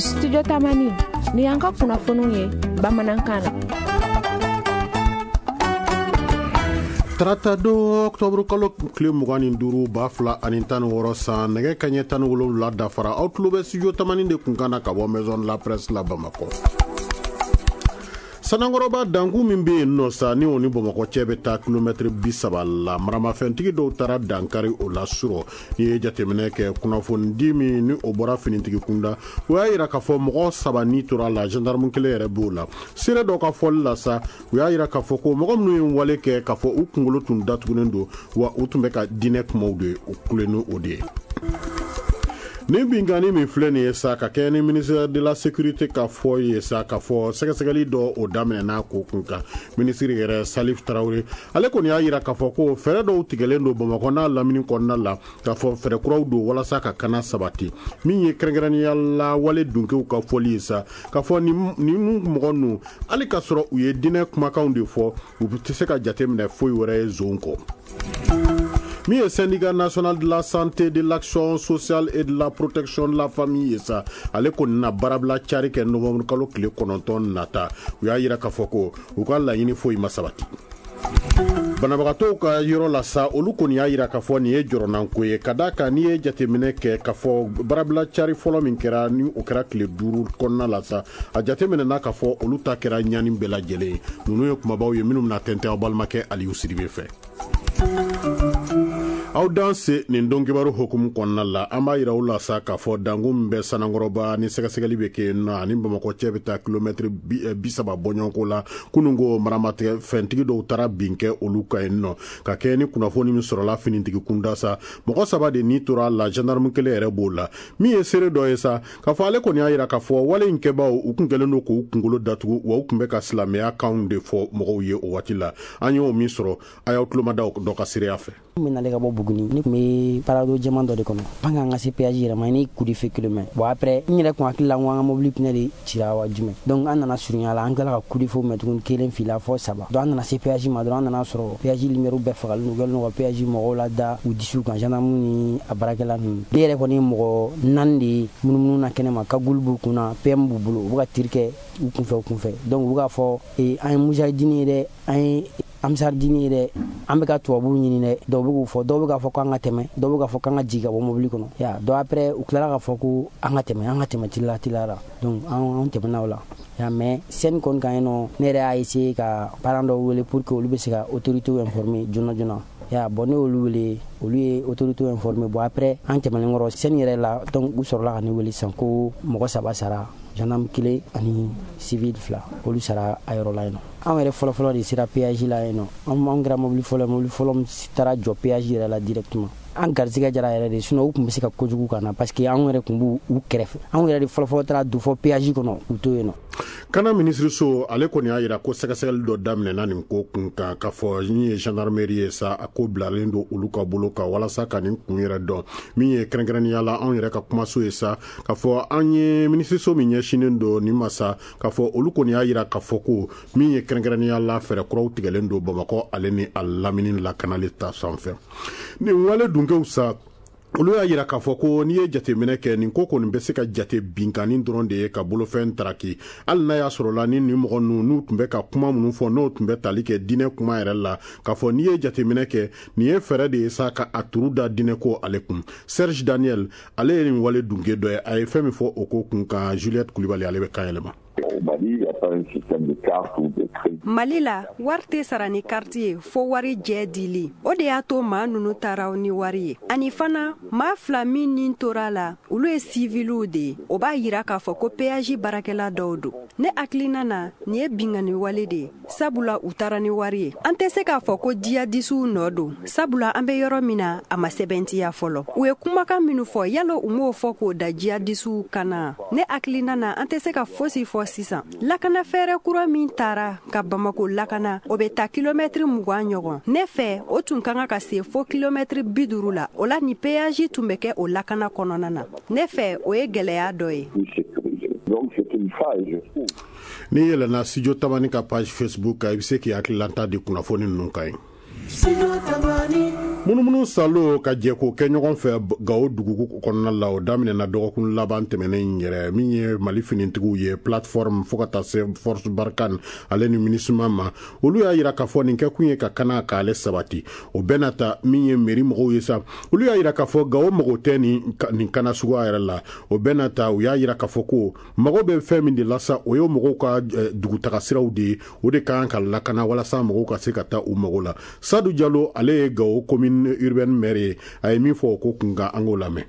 Studio Tamani ni y'an ka kunnafoniw ye bamanankan na. Tarata 2 octobre kalo tile 25 2016 san nɛgɛ kaɲɛ 17 dafara aw tulo bɛ studio Tamani de kun kana ka bɔ maison de la presse la Bamako. Sanangoroba dangu min bɛ yen nɔ sa ni o ni Bamakɔ cɛ bɛ taa kilomɛtiri 30 la maramafɛntigi dɔw taara dankari o la sɔrɔ ni ye jateminɛ kɛ kunnafonidi min ni o bɔra finitigi kunda o y'a yira k'a fɔ mɔgɔ 3 ni tora la gendarme kelen yɛrɛ b'o la seere dɔ ka fɔli la sa o y'a yira k'a fɔ ko mɔgɔ minnu ye wale kɛ k'a fɔ u kunkolo tun datugunen don wa u tun bɛ ka diinɛ kumaw de u kulen ni o de ye. Ni bingani min filɛ nin ye sa ka kɛ ni ministère de la sécurité ka fɔ ye sa ka fɔ sɛgɛsɛgɛli dɔ o daminɛna ko kun kan ministre yɛrɛ Salif Traoré ale kɔni y'a yira k'a fɔ ko fɛɛrɛ dɔw tigɛlen don Bamakɔ n'a lamini kɔnɔna la k'a fɔ fɛɛrɛ kuraw don walasa ka kana sabati min ye kɛrɛnkɛrɛnnenya la wale dunkew ka fɔli ye sa k'a fɔ ni mɔgɔ ninnu hali ka sɔrɔ u ye diinɛ kumakanw de fɔ u tɛ se ka jateminɛ foyi wɛrɛ ye zon kɔ. Mi est syndicat national de la santé, de l'action sociale et de la protection de la famille sa ale kɔni na barabla cari kɛ novembre kalo tile 9 nata u y'a yira k'a fɔ ko u ka laɲini foyi ma sabati. Banabagatɔw ka yɔrɔ la sa olu kɔni y'a yira k'a fɔ nin ye jɔrɔnanko ye ka da kan n'i ye jateminɛ kɛ k'a fɔ barabla cari fɔlɔ min kɛra ni o kɛra tile 5 kɔnɔna la sa a jateminɛna k'a fɔ olu ta kɛra ɲani bɛɛ lajɛlen ye ninnu ye kumabaw ye minnu bɛna tɛntɛn aw balimakɛ Aliyu Sidibe fɛ. Aw danse nin don kibaru hukumu kɔnɔna la an b'a yira u la sa k'a fɔ dangu min bɛ Sanangɔrɔba ni sɛgɛsɛgɛli bɛ kɛ yen nɔ ani Bamakɔ cɛ bɛ taa kilomɛtiri 30 bɔɲɔgɔnko la kunungo maramatigɛ fɛntigi dɔw taara bin kɛ olu ka yen nɔ ka kɛ ni kunnafoni min sɔrɔla finitigi kunda sa mɔgɔ 3 de ni tora la gendarme kelen yɛrɛ b'o la min ye seere dɔ ye sa k'a fɔ ale kɔni y'a yira k'a fɔ wale in kɛbaaw u kun kɛlen don k'u kunkolo datugu wa u kun bɛ ka silamɛya kanw de fɔ mɔgɔw ye o waati la an y'o min sɔrɔ a y'aw tulomada dɔ ka seereya fɛ. Min ale ka bɔ Buguni ni kun bɛ parado jɛman dɔ de kɔnɔ an k'an ka se péage yɛrɛ ma ni coup de feu kilomètre bon après n yɛrɛ kun hakili la ko an ka mobili pneu de cira wa jumɛn donc an nana surunya la an tilala ka coup de feu mɛn tuguni 1 fila fɔ 3 donc an nana se péage ma dɔrɔn an nana sɔrɔ péage numéro bɛɛ fagalen don kɛlen don ka péage mɔgɔw la da u disiw kan gendarme ni a baarakɛla ninnu ne yɛrɛ kɔni mɔgɔ 4 de munumunu na kɛnɛma kagulu b'u kunna PM b'u bolo u bɛ ka tiri kɛ u kunfɛ donc u bɛ k'a fɔ an ye mujahidini ye dɛ an ye amsardini dɛ an bɛ ka tubabuw ɲini dɛ dɔw bɛ k'u fɔ dɔw bɛ k'a fɔ k'an ka tɛmɛ dɔw bɛ k'a fɔ k'an ka jigin ka bɔ mobili kɔnɔ ya donc après u tilala k'a fɔ ko an ka tɛmɛ tila la donc an tɛmɛna o la ya mais scène kɔni kan yen nɔ ne yɛrɛ y'a essayer ka parents dɔw wele pour que olu bɛ se ka autorités informer joona ya bon ne olu wele olu ye autorités informer bon après an tɛmɛnen kɔrɔ scène yɛrɛ la donc u sɔrɔla ka ne wele sisan ko mɔgɔ 3 sara gendarme 1 ani civil 2 olu sara a yɔrɔ la yen nɔ an yɛrɛ fɔlɔ de sera péage la yen nɔ an kɛra mobili fɔlɔ taara jɔ péage yɛrɛ la directement an garisɛgɛ jara yɛrɛ de sinon u kun bɛ se ka kojugu kana parce que an yɛrɛ kun b'u kɛrɛfɛ an yɛrɛ de fɔlɔ taara don fɔ péage kɔnɔ u to yen nɔ. Kana ministre so ale kɔni y'a yira ko sɛgɛsɛgɛli dɔ daminɛna nin ko kun kan k'a fɔ min ye gendarmerie ye sa a ko bilalen don olu ka bolo kan walasa ka nin kun yɛrɛ dɔn min ye kɛrɛnkɛrɛnnenya la anw yɛrɛ ka kumaso ye sa k'a fɔ an ye ministre so min ɲɛsinen don nin ma sa k'a fɔ olu kɔni y'a yira k'a fɔ ko min ye kɛrɛnkɛrɛnnenya la fɛɛrɛ kuraw tigɛlen don Bamakɔ ale ni a lamini lakanali ta sanfɛ nin wale dunkew sa olu y'a yira k'a fɔ ko n'i ye jateminɛ kɛ nin ko kɔni bɛ se ka jate binkanni dɔrɔn de ye ka bolofɛn taraki hali n'a y'a sɔrɔ la ni nin mɔgɔ ninnu n'u tun bɛ ka kuma minnu fɔ n'o tun bɛ tali kɛ diinɛ kuma yɛrɛ la k'a fɔ n'i ye jateminɛ kɛ nin ye fɛɛrɛ de ye sa ka a turu da diinɛ ko ale kun Serge Daniel ale ye nin wale dunke dɔ ye a ye fɛn min fɔ o ko kun kan Juliette Kulibali ale bɛ kan yɛlɛma. Mali la wari tɛ sara ni carte ye fo wari jɛ dili o de y'a to maa ninnu taara ni wari ye ani fana maa 2 min ni tora la olu ye civilu de ye o b'a yira k'a fɔ ko péage baarakɛla dɔw don ne hakilina na nin ye bingani wale de ye sabula u taara ni wari ye an tɛ se k'a fɔ ko jihadisiw nɔ don sabula an bɛ yɔrɔ min na a ma sɛbɛntiya fɔlɔ u ye kumakan minnu fɔ yala u m'o fɔ k'o da jihadisiw kana ne hakilina na an tɛ se ka fosi fɔ sisan lakana fɛɛrɛ kura min taara ka Bamako lakana o bɛ taa kilomɛtiri 20 ɲɔgɔn ne fɛ o tun kan ka se fo kilomɛtiri 50 la o la ni péage tun bɛ kɛ o lakana kɔnɔna na ne fɛ o ye gɛlɛya dɔ ye. Ni yɛlɛna studio Tamani ka page Facebook kan i bɛ se k'i hakililanta di kunnafoni ninnu kan ye. munumunu salo ka jɛ ko kɛ ɲɔgɔn fɛ Gao dugu kɔnɔna la o daminɛna dɔgɔkun laban tɛmɛnen yɛrɛ min ye Mali finitigiw ye plateforme fo ka taa se Force Barkhane ale ni MINUSMA ma olu y'a yira k'a fɔ nin kɛ kun ye ka kana k'ale sabati o bɛɛ na ta min ye mairie mɔgɔw ye sa olu y'a yira k'a fɔ Gao mago tɛ nin kana suguya yɛrɛ la o bɛɛ na ta u y'a yira k'a fɔ ko mago bɛ fɛn min de la sa o ye mɔgɔw ka dugutaga siraw de ye o de kan ka lakana walasa mɔgɔw ka se ka taa u mago la Sadou Diallo ale ye Gao commune urbaine maire a ye min fɔ ko kunga an k'o lamɛn.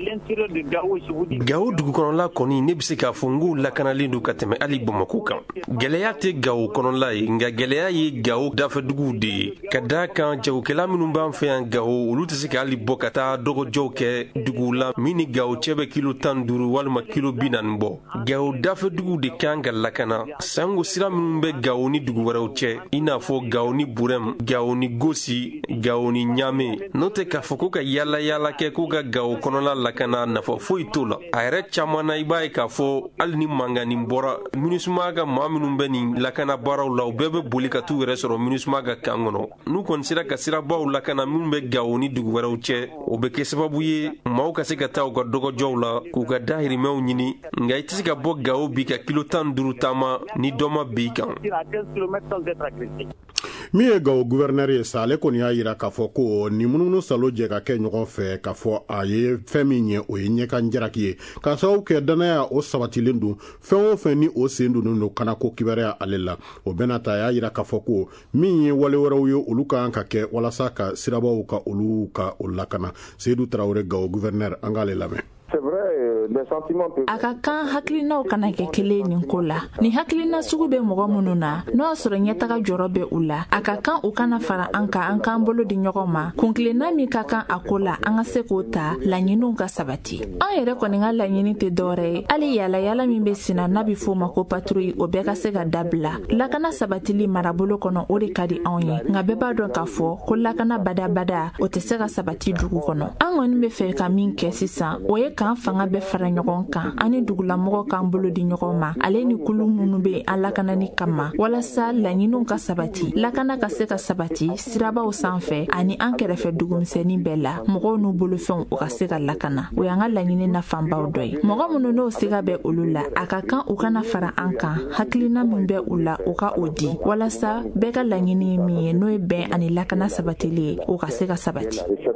Gao dugu kɔnɔla kɔni ne bɛ se k'a fɔ n k'u lakanalen don ka tɛmɛ hali Bamako kan. Gɛlɛya tɛ Gao kɔnɔla ye nka gɛlɛya ye Gao dafɛduguw de ye ka d'a kan jagokɛla minnu b'an fɛ yan Gao olu tɛ se ka hali bɔ ka taa dɔgɔjɔw kɛ duguw la min ni Gao cɛ bɛ kilo 15 walima kilo 40 bɔ. Gao dafɛduguw de kan ka lakana sango sira minnu bɛ Gao ni dugu wɛrɛw cɛ i n'a fɔ Gao ni Burem, Gao ni Gosi, Gao ni Ɲame n'o tɛ k'a fɔ ko ka yala yala kɛ k'u ka Gao kɔnɔla lakana nafa foyi t'o la a yɛrɛ caman na i b'a ye k'a fɔ hali ni mangani bɔra MINUSMA ka maa minnu bɛ nin lakana baaraw la u bɛɛ bɛ boli ka t'u yɛrɛ sɔrɔ MINUSMA ka kan kɔnɔ n'u kɔni sera ka sirabaw lakana minnu bɛ Gao ni dugu wɛrɛw cɛ o bɛ kɛ sababu ye maaw ka se ka taa u ka dɔgɔjɔw la k'u ka dahirimɛw ɲini nka i tɛ se ka bɔ Gao bi ka kilo 15 taama ni dɔ ma b'i kan. min ye Gao gouverneur ye sa ale kɔni y'a yira k'a fɔ ko ni munumunu salo jɛ ka kɛ ɲɔgɔn fɛ k'a fɔ a ye fɛn min ye o ye ɲɛkan jaraki ye k'a sababu kɛ danaya o sabatilen don fɛn o fɛn ni o sen donnen don kana ko kibaruya ale la o bɛna ta y'a yira k'a fɔ ko min ye wale wɛrɛw ye olu kan ka kɛ walasa ka sirabaw ka olu ka o lakana Seydou Traoré Gao gouverneur an k'ale lamɛn. A ka kan hakilinaw kana kɛ kelen nin ko la ni hakilina sugu bɛ mɔgɔ minnu na n'o y'a sɔrɔ ɲɛtaga jɔrɔ bɛ u la a ka kan u kana fara an k'an bolo di ɲɔgɔn ma kunkilenna min ka kan a ko la an ka se k'o ta laɲiniw ka sabati an yɛrɛ kɔni ka laɲini tɛ dɔwɛrɛ ye hali yaala min bɛ senna n'a bɛ f'o ma ko patrouille o bɛɛ ka se ka dabila lakana sabatili marabolo kɔnɔ o de ka di anw ye nka bɛɛ b'a dɔn k'a fɔ ko lakana badabada o tɛ se ka sabati dugu kɔnɔ an kɔni bɛ fɛ ka min kɛ sisan o ye k'an fanga bɛɛ fara ɲɔgɔn kan ani dugulamɔgɔ k'an bolo di ɲɔgɔn ma ale ni kulu minnu bɛ an lakanani kama walasa laɲiniw ka sabati lakana ka se ka sabati sirabaw sanfɛ ani an kɛrɛfɛ dugumisɛnnin bɛɛ la mɔgɔw n'u bolofɛnw o ka se ka lakana o y'an ka laɲini nafanbaw dɔ ye mɔgɔ minnu n'o sega bɛ olu la a ka kan u kana fara an kan hakilina min bɛ u la u ka o di walasa bɛɛ ka laɲini ye min ye n'o ye bɛn ani lakana sabatili ye o ka se ka sabati.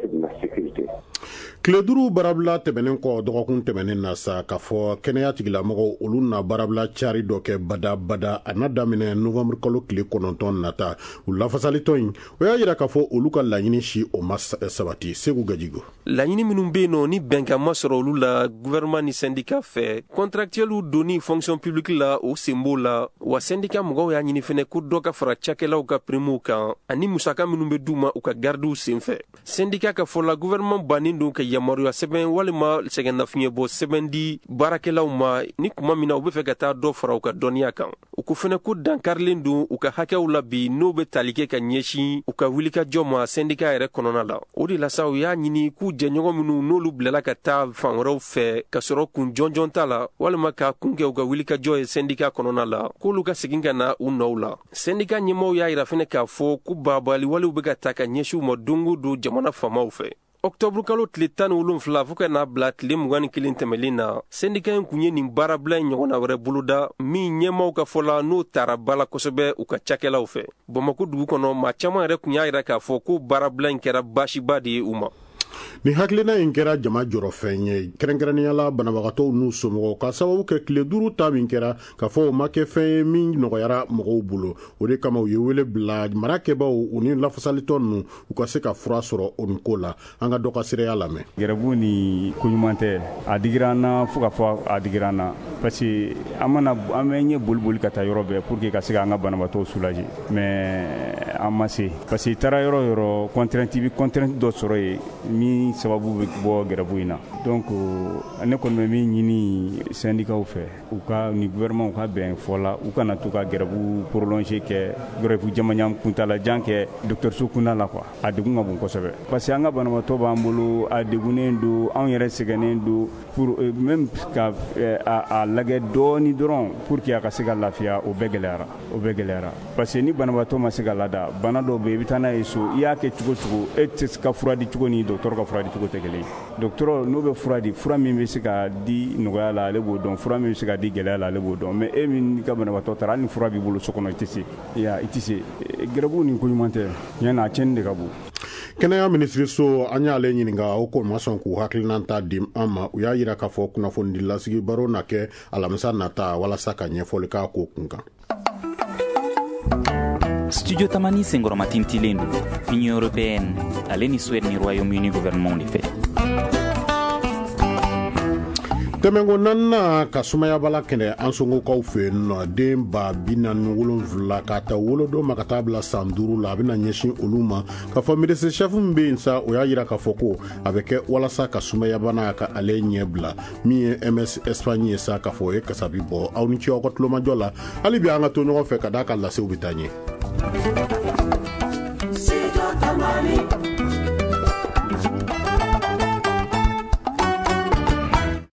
Tile 5 barabila tɛmɛnen kɔ dɔgɔkun tɛmɛnen na sa k'a fɔ kɛnɛya tigilamɔgɔw olu na barabila cari dɔ kɛ bada a na daminɛ novembre kalo tile 9 nata u lafasalitɔ in o y'a yira k'a fɔ olu ka laɲini si o ma sabati Segu Gajigo. Laɲini minnu bɛ yen nɔ ni bɛnkan ma sɔrɔ olu la gouvernement ni syndicat fɛ contractuels donni fonction publique la o sen b'o la wa syndicat mɔgɔw y'a ɲini fɛnɛ ko dɔ ka fara cakɛlaw ka primew kan ani musaka minnu bɛ d'u ma u ka gardiw senfɛ syndicat ka fɔ la gouvernement bannen don ka yamaruya sɛbɛn walima sɛgɛnnafiɲɛ bɔ sɛbɛn di baarakɛlaw ma ni kuma min na u bɛ fɛ ka taa dɔ fara u ka dɔnniya kan u ko fɛnɛ ko dankarilen don u ka hakɛw la bi n'o bɛ tali kɛ ka ɲɛsin u ka wulikajɔ ma syndicat yɛrɛ kɔnɔna la o de la sa u y'a ɲini k'u jɛɲɔgɔn minnu n'olu bilala ka taa fan wɛrɛw fɛ ka sɔrɔ kun jɔnjɔn ta la walima ka kun kɛ u ka wulikajɔ ye syndicat kɔnɔna la k'olu ka segin ka na u nɔw la syndicat ɲɛmɔgɔw y'a yira fɛnɛ k'a fɔ ko babaliwalew bɛ ka ta ka ɲɛsin u ma don o don jamana faamaw fɛ octobre kalo tile 17 fo ka n'a bila tile 21 tɛmɛlen na syndicat in kun ye nin baarabila in ɲɔgɔnna wɛrɛ boloda min ɲɛmaw ka fɔ la n'o taara bala kosɛbɛ u ka cakɛlaw fɛ Bamako dugu kɔnɔ maa caman yɛrɛ kun y'a yira k'a fɔ ko baarabila in kɛra baasiba de ye u ma. Ni hakilina in kɛra jama jɔrɔfɛn ye kɛrɛnkɛrɛnnenya la banabagatɔw n'u somɔgɔw ka sababu kɛ tile 5 ta min kɛra k'a fɔ o ma kɛ fɛn ye min nɔgɔyara mɔgɔw bolo o de kama u ye wele bila marakɛbaw u ni lafasalitɔ ninnu u ka se ka fura sɔrɔ o nin ko la an ka dɔ ka seereya lamɛn. Gɛrɛbu ni koɲuman tɛ a digira an na fo ka fɔ a digira an na parce que an bɛ ɲɛ boli ka taa yɔrɔ bɛɛ pour que ka se k'an ka banabagatɔw soulager mais an ma se parce que taara yɔrɔ yɔrɔ contrainte dɔ sɔrɔ yen min sababu bɛ bɔ gɛrɛbu in na donc ne kɔni bɛ min ɲini syndicats fɛ u ka ni gouvernement u ka bɛn fɔ la u kana to ka gɛrɛbu prolonger kɛ gɛrɛbu jamajan kuntalajan kɛ dɔgɔtɔrɔso kunda la quoi a degun ka bon kosɛbɛ parce que an ka banabagatɔ b'an bolo a degunnen don anw yɛrɛ sɛgɛnnen don pour même ka a lagɛ dɔɔni dɔrɔn pour que a ka se ka lafiya o bɛɛ gɛlɛyara parce que ni banabagatɔ ma se ka lada la bana dɔ bɛ i bɛ taa n'a ye so i y'a kɛ cogo cogo e tɛ se ka fura di cogo ni dɔgɔtɔrɔ ka fura di cogo tɛ kelen dɔgɔtɔrɔ n'o bɛ fura di fura min bɛ se ka di nɔgɔya la ale b'o dɔn fura min bɛ se ka di gɛlɛya la ale b'o dɔn mais e min ka banabaatɔ taara hali ni fura b'i bolo so kɔnɔ i tɛ se i tɛ se gɛrɛbuw ni ko ɲuman tɛ ɲɛna a cɛnni de ka bon. kɛnɛya minisiriso an y'ale ɲininka o ko ma sɔn k'u hakilinan ta di an ma u y'a yira k'a fɔ kunnafoni lasigi baro na kɛ alamisa nata walasa ka ɲɛfɔli k'a ko kun kan. Studio Tamani senkɔrɔma tintilen don Union européenne ale ni Suède ni Royaume-Uni gouvernement de fɛ. tɛmɛnko nanna ka sumaya bala kɛnɛ an sɔngokaw fɛ yen nɔ den ba 47 k'a ta wolodon ma ka taa bila san 5 la a bɛna ɲɛsin olu ma ka fɔ médecin chef min bɛ yen sa o y'a yira k'a fɔ ko a bɛ kɛ walasa ka sumaya bana ka ale ɲɛ bila min ye MS Espagne ye sa k'a fɔ o ye kasabi bɔ aw ni ce aw ka tulomajɔ la hali bi an ka to ɲɔgɔn fɛ ka d'a ka lasew bɛ taa ɲɛ.